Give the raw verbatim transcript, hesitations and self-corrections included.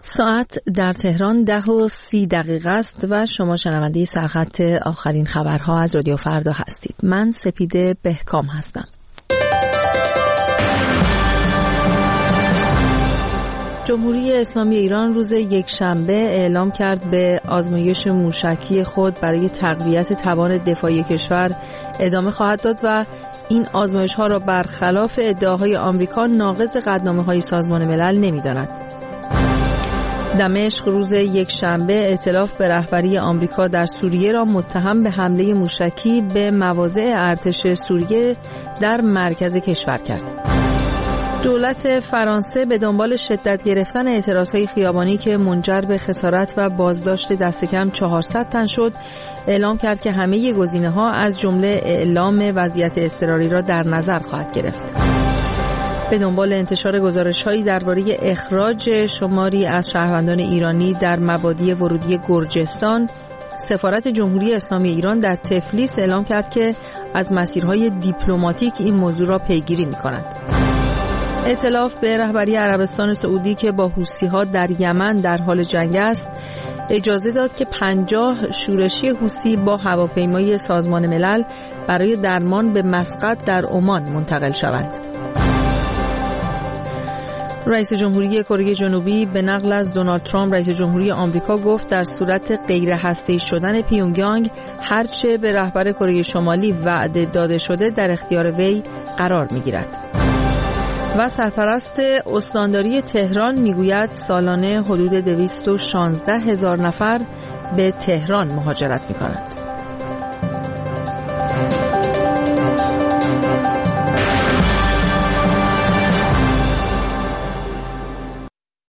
ساعت در تهران ده و سی دقیقه است و شما شنونده سرخط آخرین خبرها از رادیو فردا هستید. من سپیده بهکام هستم. جمهوری اسلامی ایران روز یکشنبه اعلام کرد به آزمایش موشکی خود برای تقویت توان دفاعی کشور ادامه خواهد داد و این آزمایش‌ها را برخلاف ادعاهای آمریکا ناقض قطعنامه‌های سازمان ملل نمی‌داند. دمشق روز یکشنبه ائتلاف به رهبری آمریکا در سوریه را متهم به حمله موشکی به مواضع ارتش سوریه در مرکز کشور کرد. دولت فرانسه به دنبال شدت گرفتن اعتراضهای خیابانی که منجر به خسارت و بازداشت دست کم چهارصد تن شد، اعلام کرد که همه گزینه‌ها از جمله اعلام وضعیت اضطراری را در نظر خواهد گرفت. به دنبال انتشار گزارش‌هایی درباره اخراج شماری از شهروندان ایرانی در مبادی ورودی گرجستان، سفارت جمهوری اسلامی ایران در تفلیس اعلام کرد که از مسیرهای دیپلماتیک این موضوع را پیگیری می‌کند. ائتلاف به رهبری عربستان سعودی که با حوثی‌ها در یمن در حال جنگ است، اجازه داد که پنجاه شورشی حوثی با هواپیمای سازمان ملل برای درمان به مسقط در عمان منتقل شوند. رئیس جمهوری کره جنوبی به نقل از دونالد ترامپ رئیس جمهوری آمریکا گفت در صورت غیر هسته‌ای شدن پیونگیانگ هرچه به رهبر کره شمالی وعده داده شده در اختیار وی قرار می‌گیرد. و سرپرست استانداری تهران میگوید سالانه حدود دویست و شانزده هزار نفر به تهران مهاجرت می‌کنند.